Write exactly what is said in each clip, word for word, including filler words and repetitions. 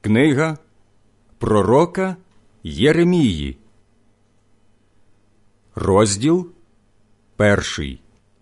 Книга пророка Єремії, розділ перший.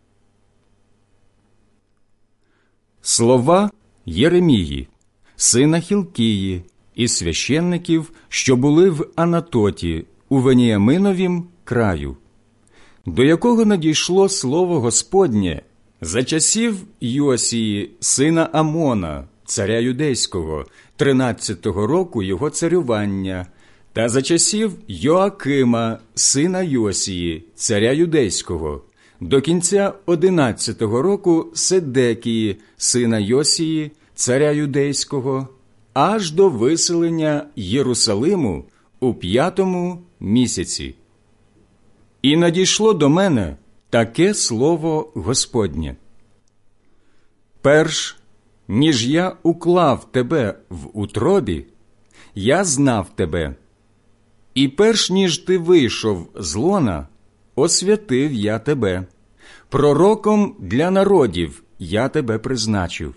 Слова Єремії, сина Хілкії, і священників, що були в Анатоті, у Веніяминовім краю, до якого надійшло слово Господнє за часів Йосії, сина Амона, царя юдейського, тринадцятого року його царювання, та за часів Йоакима, сина Йосії, царя юдейського, до кінця одинадцятого року Седекії, сина Йосії, царя юдейського, аж до виселення Єрусалиму у п'ятому місяці. І надійшло до мене таке слово Господнє: перш ніж я уклав тебе в утробі, я знав тебе, і перш ніж ти вийшов з лона, освятив я тебе, пророком для народів я тебе призначив.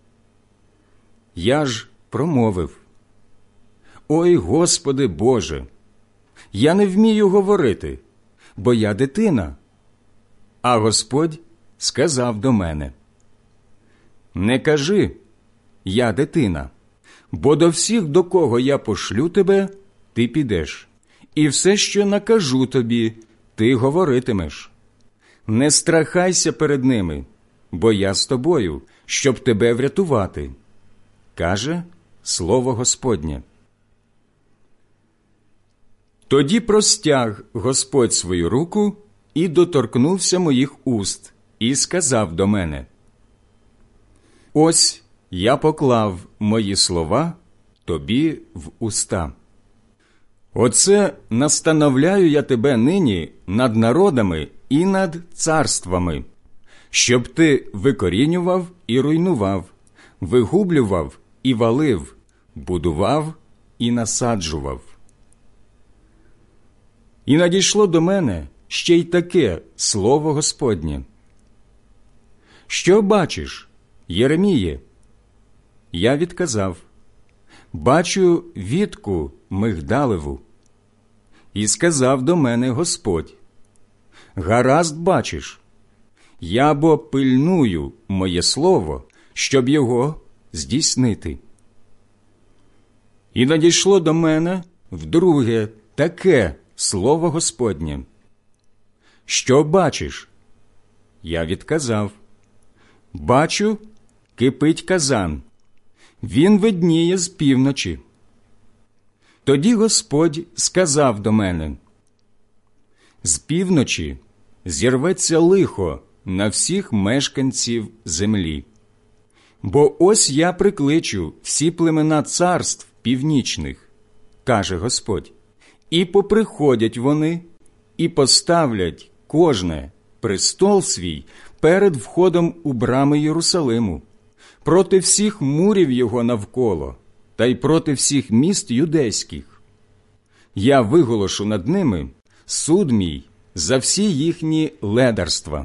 Я ж промовив: «Ой, Господи Боже, я не вмію говорити, бо я дитина». А Господь сказав до мене: «Не кажи, я дитина, бо до всіх, до кого я пошлю тебе, ти підеш, і все, що накажу тобі, ти говоритимеш. Не страхайся перед ними, бо я з тобою, щоб тебе врятувати», каже слово Господнє. Тоді простяг Господь свою руку і доторкнувся моїх уст, і сказав до мене: «Ось я поклав мої слова тобі в уста. Оце настановляю я тебе нині над народами і над царствами, щоб ти викорінював і руйнував, вигублював і валив, будував і насаджував». І надійшло до мене ще й таке слово Господнє: «Що бачиш, Єреміє?» Я відказав: «Бачу вітку мигдалеву». І сказав до мене Господь: «Гаразд бачиш, я бо пильную моє слово, щоб його здійснити». І надійшло до мене вдруге таке слово Господнє: «Що бачиш?» Я відказав: «Бачу, кипить казан, він видніє з півночі». Тоді Господь сказав до мене: «З півночі зірветься лихо на всіх мешканців землі. Бо ось я прикличу всі племена царств північних, каже Господь, і поприходять вони, і поставлять кожне престол свій перед входом у брами Єрусалиму, проти всіх мурів його навколо, та й проти всіх міст юдейських. Я виголошу над ними суд мій за всі їхні ледарства.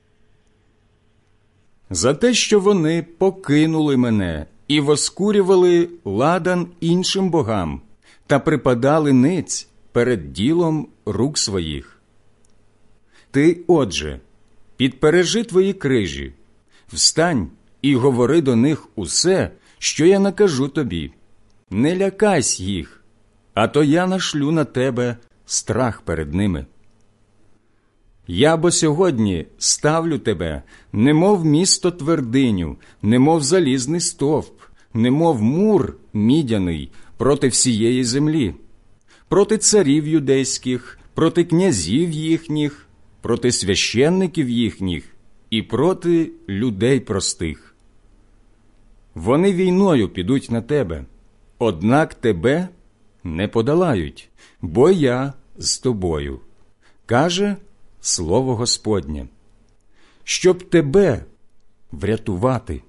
За те, що вони покинули мене і воскурювали ладан іншим богам та припадали ниць перед ділом рук своїх. Ти, отже, підпережи твої крижі, встань і говори до них усе, що я накажу тобі. Не лякайсь їх, а то я нашлю на тебе страх перед ними. Я бо сьогодні ставлю тебе, немов місто твердиню, немов залізний стовп, немов мур мідяний проти всієї землі, проти царів юдейських, проти князів їхніх, проти священників їхніх і проти людей простих. Вони війною підуть на тебе, однак тебе не подолають, бо я з тобою, каже слово Господнє, щоб тебе врятувати».